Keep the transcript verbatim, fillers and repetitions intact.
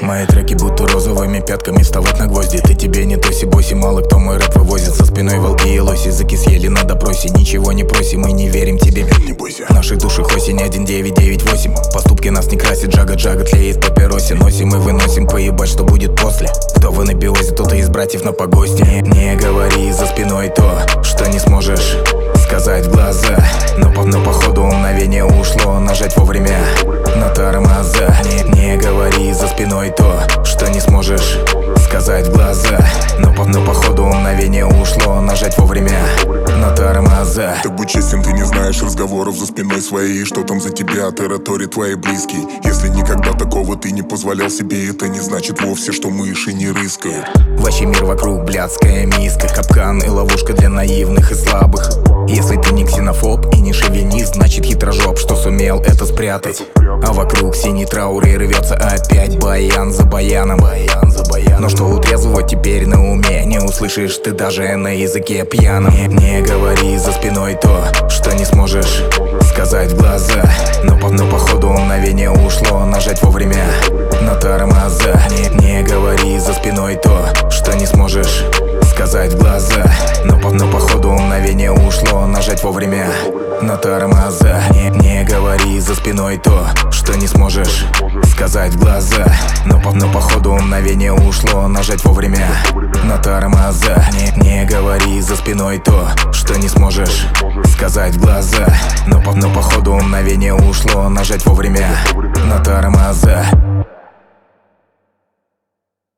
Мои треки будто розовыми пятками вставать на гвозди. Ты тебе не тоси-боси, мало кто мой рэп вывозит. За спиной волки и лоси, языки съели на допросе. Ничего не просим, мы не верим тебе, не бойся. В наших душах осень один девять девять восемь. Поступки нас не красит, джага-джага тлеет папиросе. Носим и выносим, поебать, что будет после. Кто в анабиозе, тот и из братьев на погосте. Не, не говори за спиной то, что не сможешь сказать в глаза. Но, по, но походу мгновение ушло, нажать вовремя на тормоза. Не, не говори за спиной то, что не сможешь сказать в глаза. Но, по, но походу мгновение ушло, нажать вовремя на тормоза. Так будь честен, ты не знаешь разговоров за спиной своей. Что там за тебя тараторят твои близкие? Если никогда такого ты не позволял себе, это не значит вовсе, что мыши не рыскают. Вообще мир вокруг блядская миска, капкан и ловушка для наивных и слабых. Если ты не ксенофоб и не шовинист, значит хитрожоп, что сумел это спрятать. А вокруг синий траур и рвется опять баян за баяном, баян за баяном. Но что у трезвого теперь на уме, не услышишь ты даже на языке пьяном. Не, не говори за спиной то, что не сможешь сказать в глаза. Но, по, но походу мгновение ушло, нажать вовремя на тормоза. Не, не говори за спиной то, что не сможешь сказать в глаза. Но, по, но походу мгновение ушло, нажать вовремя на тормоза. Не, не говори за спиной то, что не сможешь сказать в глаза. Но, по, но походу мгновение ушло, нажать вовремя на тормоза. Не, не говори за спиной то, что не сможешь сказать в глаза. Но, по, но походу мгновение ушло, нажать вовремя на тормоза.